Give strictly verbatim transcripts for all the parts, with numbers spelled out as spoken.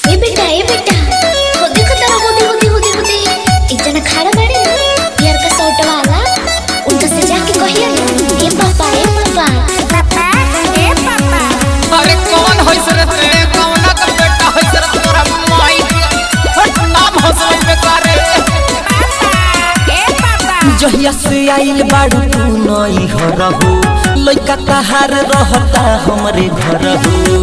ए बेटा ए बेटा हो देखो तेरा होदी होदी होदी होदी एक जना खड़ा बाड़े ना यार का शॉट वाला उनका से जाके कहिए ए पापा ए पापा पापा ए पापा। अरे कौन होइस रे ते कौना का बेटा होइस रे तोरा माई हट नाम हंसले बेकार रे पापा ए पापा। जहिया से आइल बाड़ू तू नई घर हो लइका कहार रहता हमरे घर हो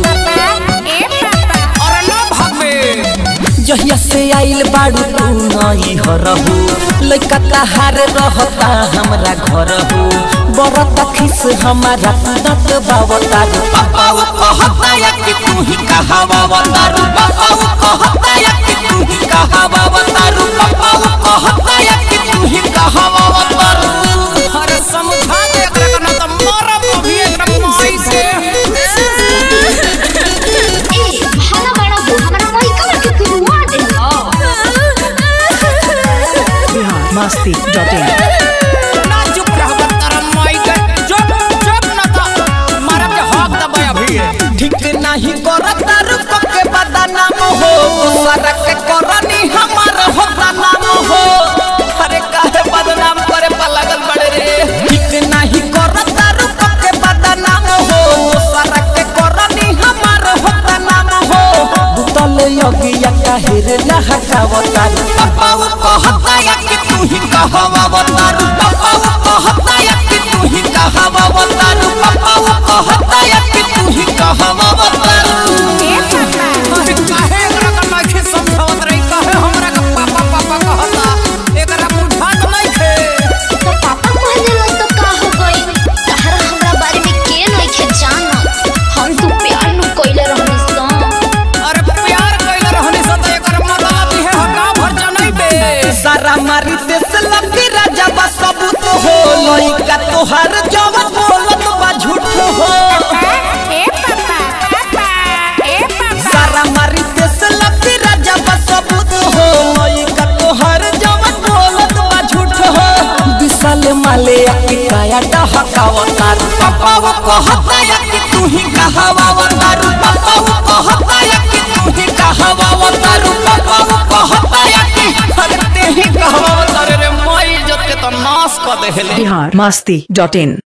जहिया से आइल बाड़ू तू नई घर हो लइका कहार रहता हमरा घर हो बरत खिस हमारा दत बावता पापा वो कहता या कि तू ही कहावा वतारू पापा वो कहता या कि तू ही कहावा वतारू पापा वो कहता या कि तू ही कहावा वतारू अरे समझा दे एकरा ना त मरब अभी एकरा माई से ए भाला बड़ा हो हमरा वही कमर के कुरुआ दे बिहार मस्ती डॉट इन। ना चुप रह बतर माई के चुप चुप ना त मारब के हक दबे अभी ठीक नहीं करता रूप के बदनाम हो सरक करनी हमार होता नाम हो अरे काहे बदनाम करे पर लगल बड़े रे ठीक नहीं करता रूप के बदनाम हो सरक करनी हमार होता नाम हो बुतल योगिया काहिर लहकावता पापा वो कहता या कि तू ही कहावा वतारू पापा वो कहता या कि तू ही कहावा वतारू पापा वो कहता या कि तू ही कहावा वतारू अरे काहे एकरा का नहीं समझावत रही काहे हमरा का पापा पापा कहता एकरा बुझात नहीं थे तो पापा कहले लो तो का हो गई तहरा हमरा बारे में के नहीं खे जाना हम तू प्यार नु कइले रहनी स अरे प्यार कइले रहनी स त एकर मतलब ई है गांव भर जनई बे सारा मारी देश लगी राजा बा सबूत हो लइका तोहार जवन बोलत बा झूठ हो ए पापा पापा ए पापा। सारा मारी देश लगी राजा बा सबूत हो लइका तोहार जवन बोलत बा झूठ हो विशाल माले आके काया डहकावता पापा वो कहता या कि तू ही कहावा वतारू पापा वो कहता या कि तू ही कहावा वतारू पापा वो कहता या कि अरे ते ही कहावा वतारे रे माई इज्जत के तो नाश कर देले बिहार मस्ती डॉट इन।